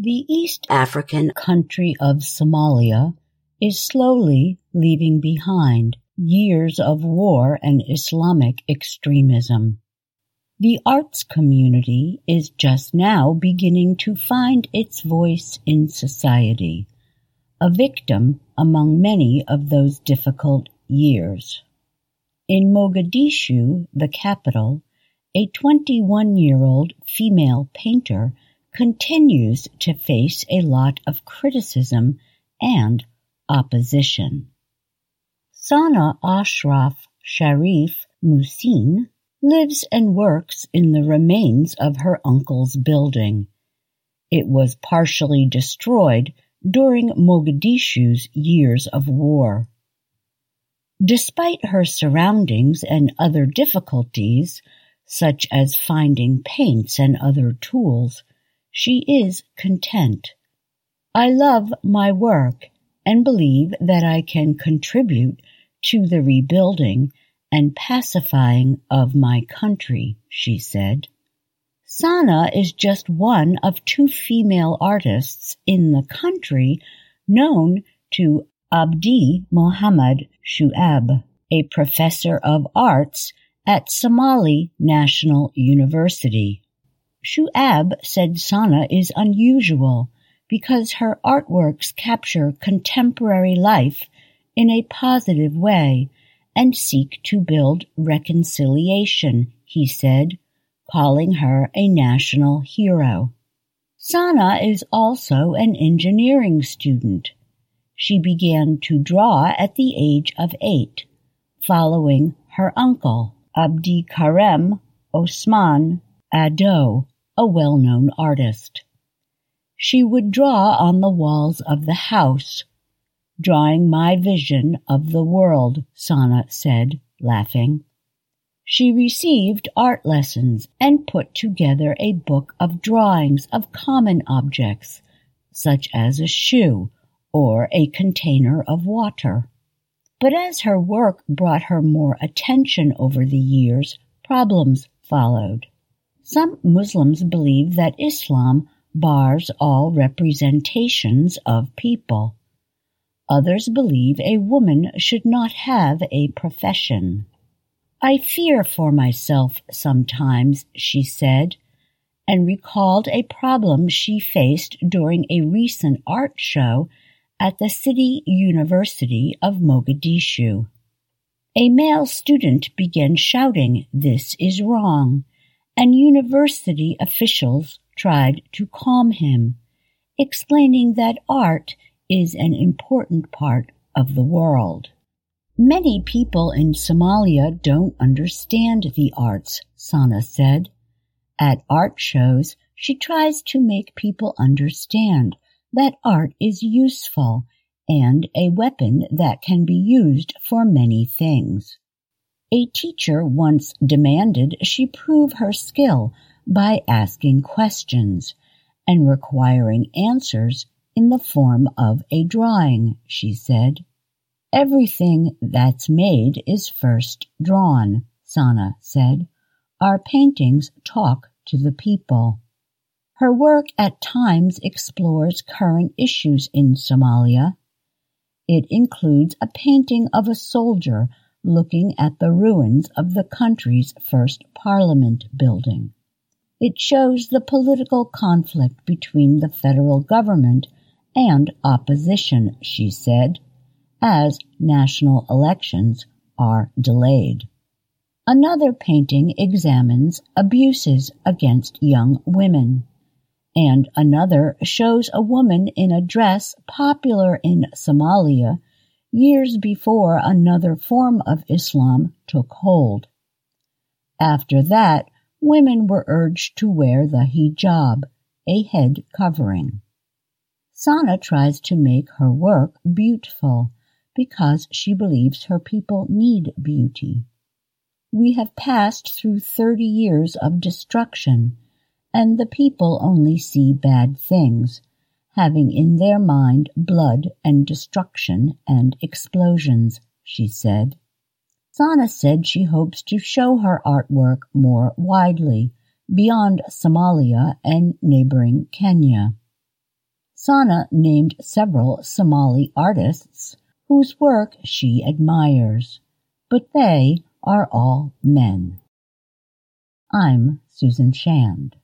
The East African country of Somalia is slowly leaving behind years of war and Islamic extremism. The arts community is just now beginning to find its voice in society, a victim among many of those difficult years. In Mogadishu, the capital, a 21-year-old female painter continues to face a lot of criticism and opposition. Sana Ashraf Sharif Muhsin lives and works in the remains of her uncle's building. It was partially destroyed during Mogadishu's years of war. Despite her surroundings and other difficulties, such as finding paints and other tools, she is content. I love my work and believe that I can contribute to the rebuilding and pacifying of my country, she said. Sana is just one of 2 female artists in the country known to Abdi Mohammed Shu'ab, a professor of arts at Somali National University. Shu'ab said Sana is unusual because her artworks capture contemporary life in a positive way and seek to build reconciliation, he said, calling her a national hero. Sana is also an engineering student. She began to draw at the age of 8, following her uncle, Abdi Karem Osman Ado, a well-known artist. She would draw on the walls of the house, drawing my vision of the world, Sana said, laughing. She received art lessons and put together a book of drawings of common objects, such as a shoe or a container of water. But as her work brought her more attention over the years, problems followed. Some Muslims believe that Islam bars all representations of people. Others believe a woman should not have a profession. I fear for myself sometimes, she said, and recalled a problem she faced during a recent art show at the City University of Mogadishu. A male student began shouting, "This is wrong," and university officials tried to calm him, explaining that art is an important part of the world. Many people in Somalia don't understand the arts, Sana said. At art shows, she tries to make people understand that art is useful and a weapon that can be used for many things. A teacher once demanded she prove her skill by asking questions and requiring answers in the form of a drawing, she said. Everything that's made is first drawn, Sana said. Our paintings talk to the people. Her work at times explores current issues in Somalia. It includes a painting of a soldier looking at the ruins of the country's first parliament building. It shows the political conflict between the federal government and opposition, she said, as national elections are delayed. Another painting examines abuses against young women, and another shows a woman in a dress popular in Somalia years before another form of Islam took hold. After that, women were urged to wear the hijab, a head covering. Sana tries to make her work beautiful because she believes her people need beauty. We have passed through 30 years of destruction, and the people only see bad things, having in their mind blood and destruction and explosions, she said. Sana said she hopes to show her artwork more widely, beyond Somalia and neighboring Kenya. Sana named several Somali artists whose work she admires, but they are all men. I'm Susan Shand.